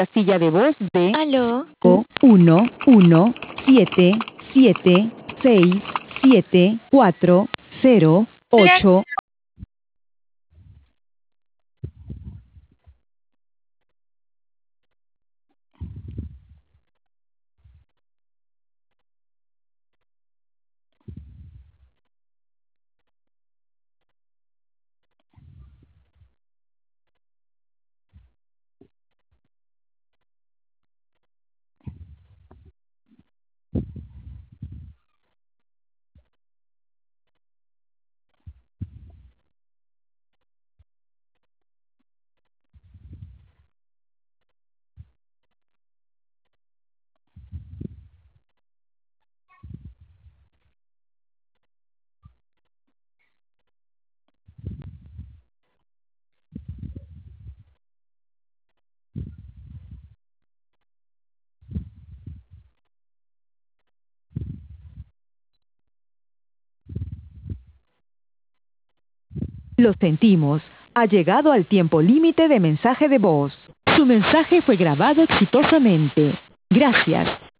casilla de voz de Aló. 11767474008. Lo sentimos. Ha llegado al tiempo límite de mensaje de voz. Su mensaje fue grabado exitosamente. Gracias.